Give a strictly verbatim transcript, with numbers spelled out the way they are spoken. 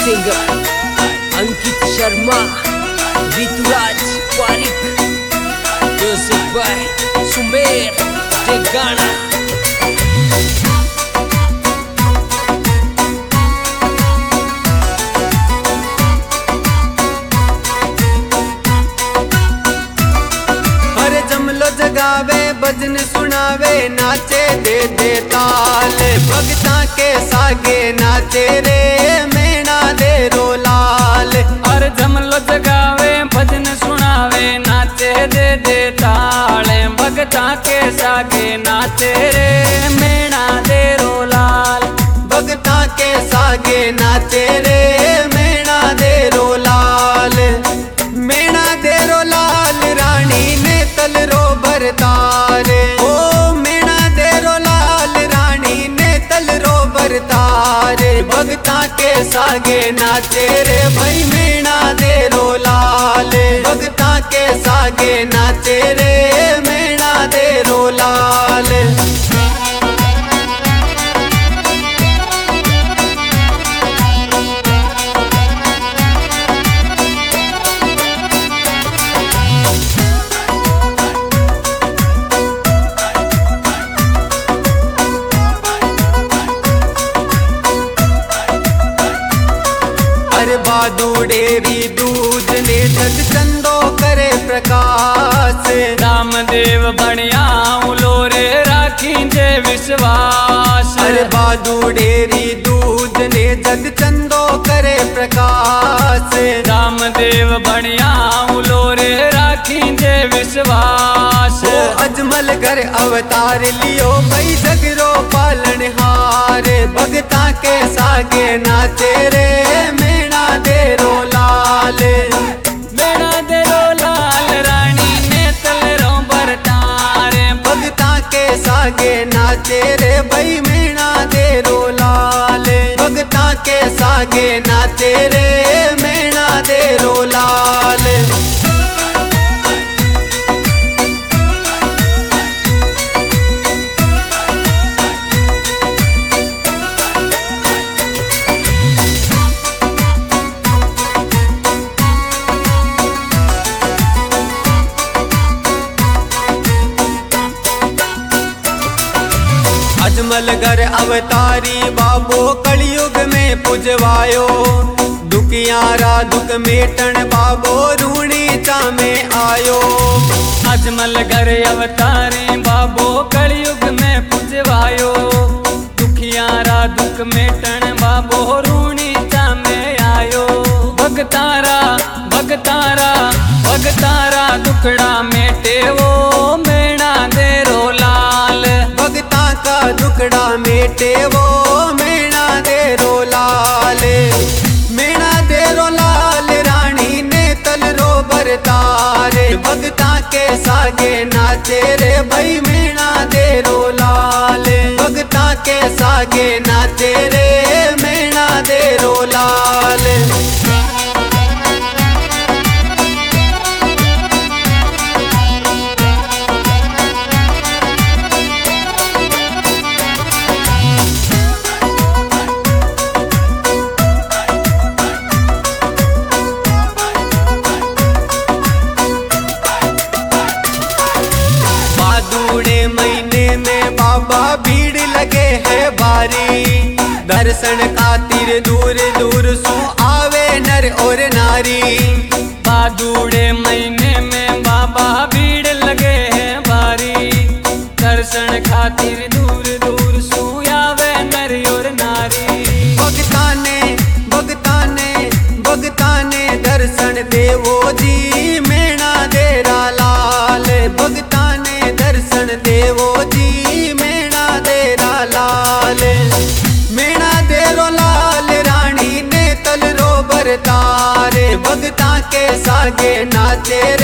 Singer Ankit Sharma, Rituraj पारिक, Joseph भाई, सुमेर टेगाना। अरे जमलो जगावे भजन सुनावे नाचे दे दे ताल, भगता के सागे नाचे रे मेणा दे रो लाल। अरे जमलो जगावे भजन सुनावे नाचे दे दे ताल, भगता के सागे नाचे रे मेणा दे रो लाल। भगता के सागे नाचे रे मेणा दे रो लाल। मेणा दे रो लाल रानी ने तल रो भरतारे, ओ मेणा दे रो लाल रानी ने तल रो भरतारे। भगता के सागे नाचे रे भाई मेणा दे रो लाल, भगता के सागे नाचे रे मेणा दे रो लाल। अरे बादुड़ेरी दूध ने जग चंदो करे प्रकाश, रामदेव बनिया उलो रे राखी जे विश्वास। अरे बादुड़ेरी दूध ने जग चंदो करे प्रकाश, रामदेव बनिया उलो रे राखी जे विश्वास। ओ अजमल घर अवतार लियो भाई जगरो पालन हारे। भगता के सागे नाचे रे मेणा दे रो लाल, मेणा दे रो लाल रानी ने तल रो बरतारे। भगता के सागे नाचे रे भाई मेणा दे रो लाल। भगता के सागे नाचे रे मेणा दे रो लाल। अजमल घर अवतारी बाबो कलयुग में पुजवायो, दुखियारा दुख मेटन बाबो रूणी चा में आयो। अजमल घर अवतारी बाबो कलयुग में पुजवायो, दुखियारा दुख मेटन बाबो रूणी चा में आयो। भगतारा भगतारा भगतारा दुखड़ा मेटे वो मेणा दे रो लाल। भगता का दुखड़ा मेटे वो मेणा दे रो लाल। मेणा दे रो लाल रानी ने तल रो भरतारे। भगता के सागे नाचे रे भाई मेणा दे रो लाल। भगता के सागे नाचे रे मेणा दे रो लाल। महीने में बाबा भीड़ लगे है भारी, दर्शन खातिर दूर दूर सु आवे नर और नारी। बादुड़े महीने में बाबा भीड़ लगे है भारी, दर्शन खातिर दूर दूर सु आवे नर और नारी। भगता ने भगता ने भगता ने दर्शन देवो जी मेणा दे रा लाल। भगता ने दर्शन देवो जी मेणा दे रा लाल। मेणा दे रो लाल रानी ने तल रो भरतारे। भगता के सागे नाचे